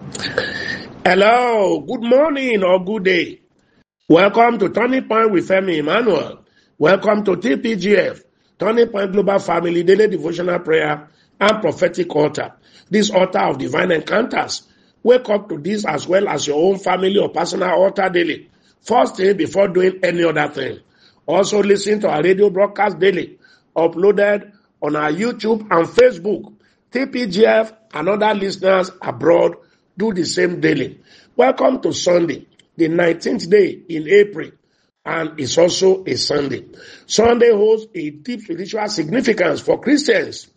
Hello, good morning or good day. Welcome to Turning Point with Femi Emmanuel. Welcome to TPGF, Turning Point Global Family Daily Devotional Prayer and Prophetic Altar. This altar of divine encounters. Wake up to this as well as your own family or personal altar daily. First thing before doing any other thing. Also listen to our radio broadcast daily, uploaded on our YouTube and Facebook. TPGF and other listeners abroad do the same daily. Welcome to Sunday, the 19th day in April, and it's also a Sunday. Sunday holds a deep spiritual significance for Christians.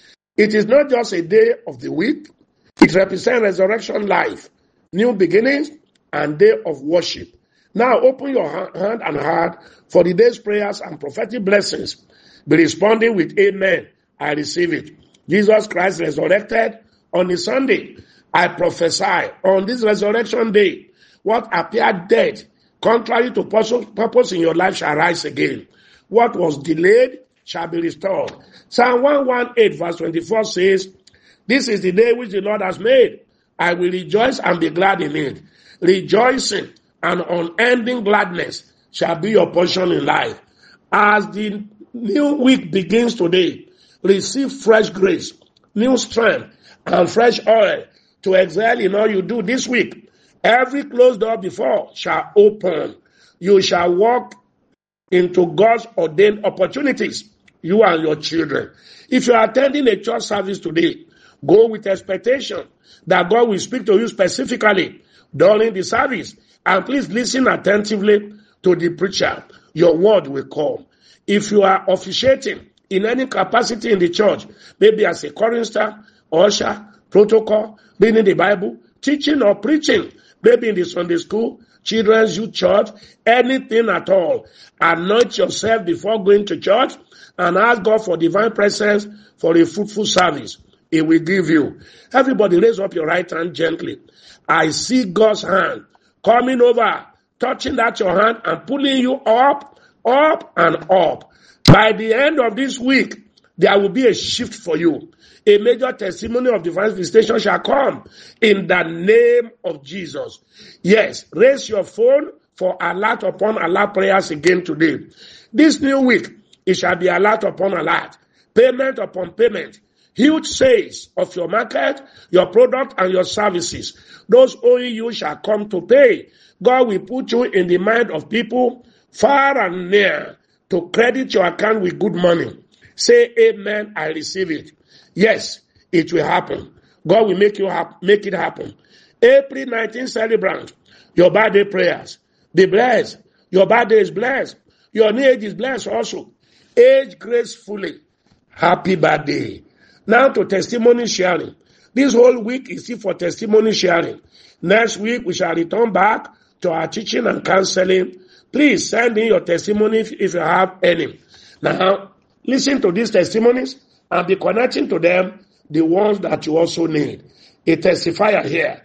It is not just a day of the week, it represents resurrection life, new beginnings, and day of worship. Now open your hand and heart for the day's prayers and prophetic blessings. Be responding with amen. I receive it. Jesus Christ resurrected on a Sunday. I prophesy on this resurrection day, what appeared dead, contrary to purpose in your life, shall rise again. What was delayed shall be restored. Psalm 118 verse 24 says, this is the day which the Lord has made. I will rejoice and be glad in it. Rejoicing and unending gladness shall be your portion in life. As the new week begins today, receive fresh grace, new strength, and fresh oil to excel in all you do this week. Every closed door before shall open. You shall walk into God's ordained opportunities, you and your children. If you are attending a church service today, go with expectation that God will speak to you specifically during the service. And please listen attentively to the preacher. Your word will come. If you are officiating in any capacity in the church, maybe as a chorister, usher, protocol, reading the Bible, teaching or preaching, maybe in the Sunday school, children's youth church, anything at all, anoint yourself before going to church and ask God for divine presence for a fruitful service. He will give you. Everybody raise up your right hand gently. I see God's hand coming over, touching that your hand and pulling you up, up and up. By the end of this week, there will be a shift for you. A major testimony of divine visitation shall come in the name of Jesus. Yes, raise your phone for alert upon alert prayers again today. This new week, it shall be alert upon alert, payment upon payment, huge sales of your market, your product, and your services. Those owing you shall come to pay. God will put you in the mind of people far and near to credit your account with good money. Say amen, I receive it. Yes, it will happen. God will make it happen. April 19 celebrant, your birthday prayers. Be blessed. Your birthday is blessed. Your new age is blessed also. Age gracefully. Happy birthday. Now to testimony sharing. This whole week is for testimony sharing. Next week we shall return back to our teaching and counseling. Please send in your testimony if you have any. Now, listen to these testimonies and be connecting to them the ones that you also need. A testifier here.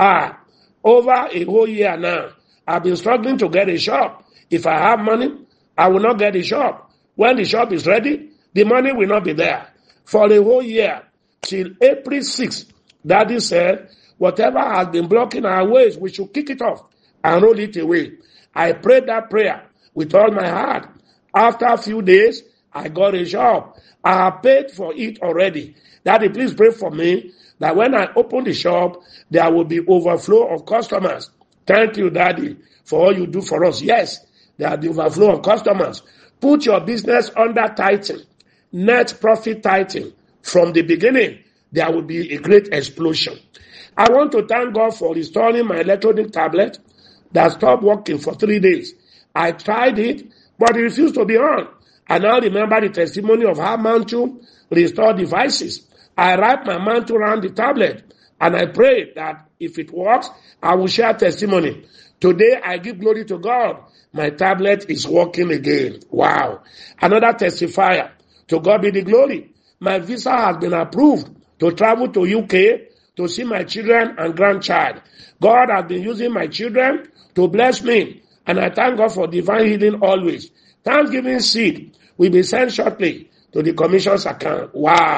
Over a whole year now, I've been struggling to get a shop. If I have money, I will not get a shop. When the shop is ready, the money will not be there. For a whole year, till April 6th, Daddy said, whatever has been blocking our ways, we should kick it off and roll it away. I prayed that prayer with all my heart. After a few days, I got a shop. I have paid for it already. Daddy, please pray for me that when I open the shop, there will be overflow of customers. Thank you, Daddy, for all you do for us. Yes, there will be overflow of customers. Put your business under tithing, net profit tithing. From the beginning, there will be a great explosion. I want to thank God for restoring my electronic tablet that stopped working for 3 days. I tried it, but it refused to be on. I now remember the testimony of how Mantu restored devices. I wrapped my mantle around the tablet and I prayed that if it works, I will share testimony. Today I give glory to God. My tablet is working again. Wow. Another testifier. To God be the glory. My visa has been approved to travel to UK to see my children and grandchild. God has been using my children to bless me. And I thank God for divine healing always. Thanksgiving seed will be sent shortly to the commission's account. Wow.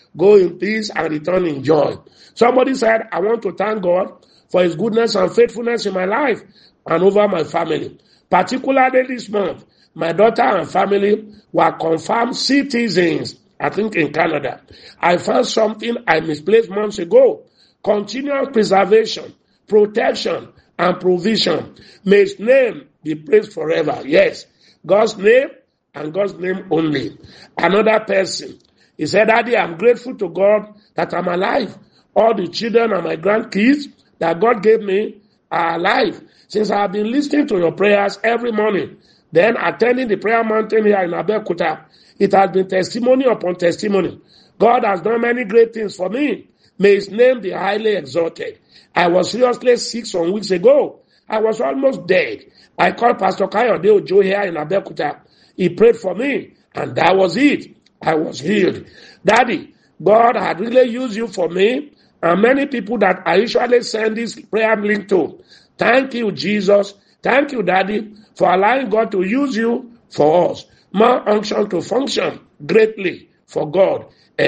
Go in peace and return in joy. Somebody said, I want to thank God for his goodness and faithfulness in my life and over my family. Particularly this month, my daughter and family were confirmed citizens, I think in Canada. I found something I misplaced months ago. Continuous preservation, protection, and provision. May his name be praised forever. Yes, God's name and God's name only. Another person, he said, Daddy, I'm grateful to God that I'm alive. All the children and my grandkids that God gave me are alive. Since I have been listening to your prayers every morning, then attending the prayer mountain here in Abeokuta, it has been testimony upon testimony. God has done many great things for me. May his name be highly exalted. I was seriously sick some weeks ago. I was almost dead. I called Pastor Kayode Ojo here in Abeokuta. He prayed for me, and that was it. I was healed. Daddy, God had really used you for me and many people that I usually send this prayer link to. Thank you, Jesus. Thank you, Daddy, for allowing God to use you for us. More unction to function greatly for God.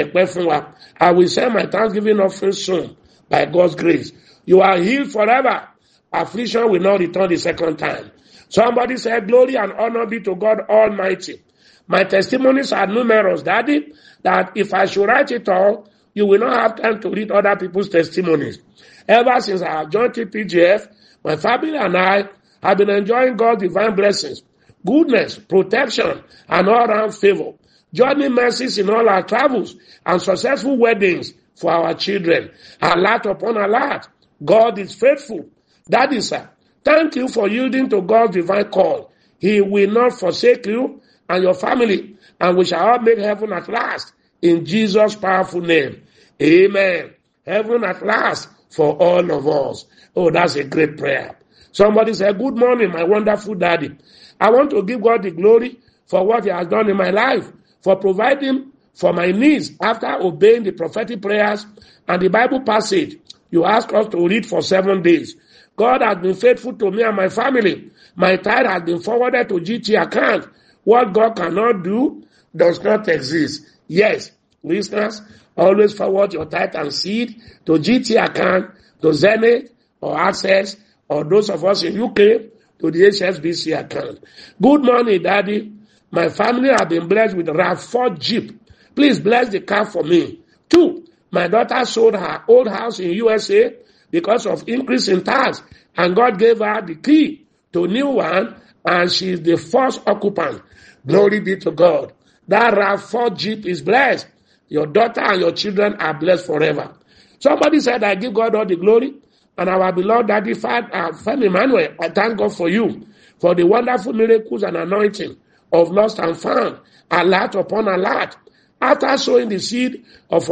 I will send my thanksgiving offering soon by God's grace. You are healed forever. Affliction will not return the second time. Somebody said, glory and honor be to God Almighty. My testimonies are numerous, Daddy, that if I should write it all, you will not have time to read other people's testimonies. Ever since I have joined TPGF, my family and I have been enjoying God's divine blessings, goodness, protection, and all-round favor. Journey mercies in all our travels and successful weddings for our children. Alert upon alert. God is faithful. Daddy, sir, thank you for yielding to God's divine call. He will not forsake you and your family, and we shall all make heaven at last in Jesus' powerful name. Amen. Heaven at last for all of us. Oh, that's a great prayer. Somebody said, good morning, my wonderful Daddy. I want to give God the glory for what he has done in my life, for providing for my needs after obeying the prophetic prayers and the Bible passage you asked us to read for 7 days. God has been faithful to me and my family. My tithe has been forwarded to GT account. What God cannot do does not exist. Yes, listeners, always forward your tithe and seed to GT account, to Zenith or Access, or those of us in UK, to the HSBC account. Good morning, Daddy. My family have been blessed with a RAV4 Jeep. Please bless the car for me. 2, my daughter sold her old house in USA because of increase in tax, and God gave her the key to a new one, and she is the first occupant. Glory be to God. That RAV4 Jeep is blessed. Your daughter and your children are blessed forever. Somebody said, I give God all the glory, and our beloved Daddy Femi Emmanuel, I thank God for you, for the wonderful miracles and anointing of lost and found, alert upon alert. After sowing the seed of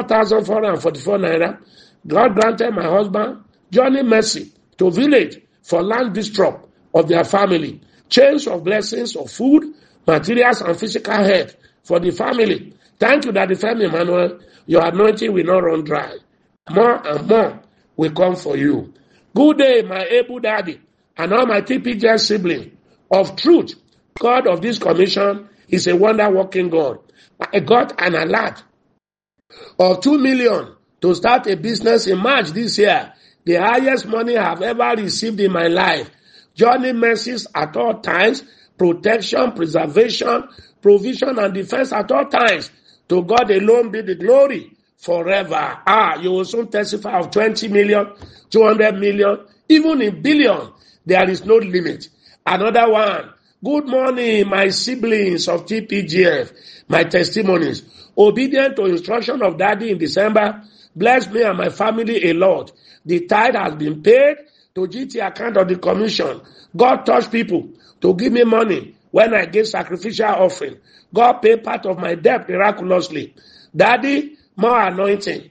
44,444 naira, God granted my husband journey mercy to village for land distrust of their family, chains of blessings of food, materials, and physical health for the family. Thank you, Daddy Femi Emmanuel. Your anointing will not run dry. More and more will come for you. Good day, my able Daddy, and all my TPJ siblings. Of truth, God of this commission is a wonder-working God. I got an alert of 2 million to start a business in March this year, the highest money I have ever received in my life. Journey mercies at all times, protection, preservation, provision, and defense at all times. To God alone be the glory forever. You will soon testify of 20 million, 200 million, even in billion. There is no limit. Another one. Good morning, my siblings of TPGF, my testimonies. Obedient to instruction of Daddy in December, bless me and my family a lot. The tithe has been paid to GT account of the commission. God touched people to give me money when I gave sacrificial offering. God paid part of my debt miraculously. Daddy, more anointing.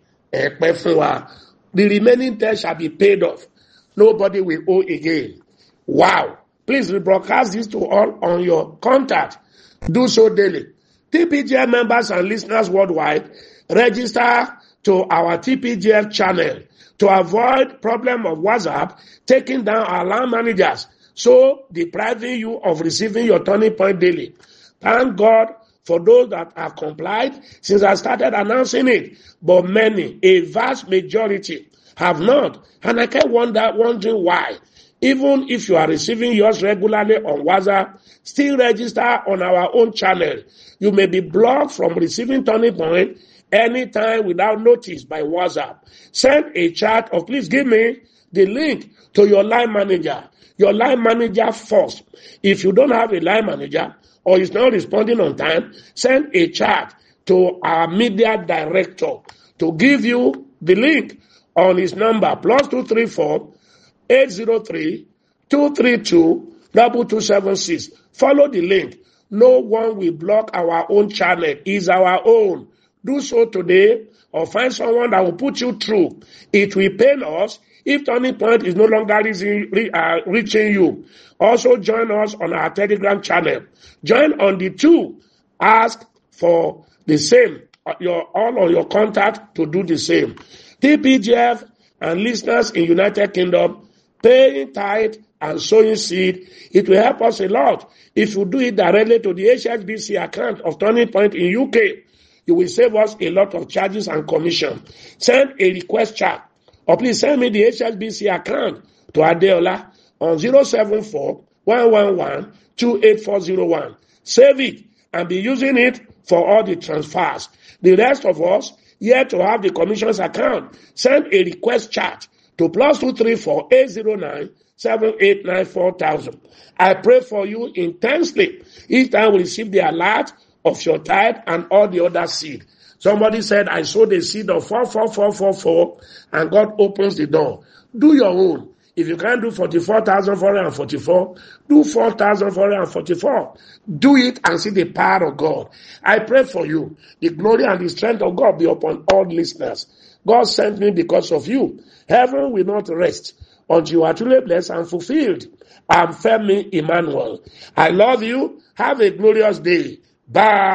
The remaining debt shall be paid off. Nobody will owe again. Wow. Please rebroadcast this to all on your contact. Do so daily. TPGF members and listeners worldwide, register to our TPGF channel to avoid problem of WhatsApp taking down our land managers, so depriving you of receiving your turning point daily. Thank God for those that have complied since I started announcing it, but many, a vast majority, have not. And I kept wondering why. Even if you are receiving yours regularly on WhatsApp, still register on our own channel. You may be blocked from receiving Turning Point anytime without notice by WhatsApp. Send a chat or please give me the link to your line manager. Your line manager first. If you don't have a line manager or is not responding on time, send a chat to our media director to give you the link on his number +234 803 232 2276. Follow the link. No one will block our own channel. It's our own. Do so today or find someone that will put you through. It will pain us if Turning Point is no longer reaching you. Also join us on our Telegram channel. Join on the 2. Ask for the same. All of your contact to do the same. TPGF and listeners in United Kingdom, paying tithe and sowing seed, it will help us a lot. If you do it directly to the HSBC account of Turning Point in UK, you will save us a lot of charges and commission. Send a request chat, or please send me the HSBC account to Adeola on 074-111-28401. Save it and be using it for all the transfers. The rest of us, yet to have the commission's account, send a request chat to +234 809 7894 4000. I pray for you intensely each time we receive the alert of your tithe and all the other seed. Somebody said, I sowed a seed of 44444 and God opens the door. Do your own. If you can't do 44,444, do 4,444. Do it and see the power of God. I pray for you. The glory and the strength of God be upon all listeners. God sent me because of you. Heaven will not rest until you are truly blessed and fulfilled. I'm Femi Emmanuel. I love you. Have a glorious day. Bye.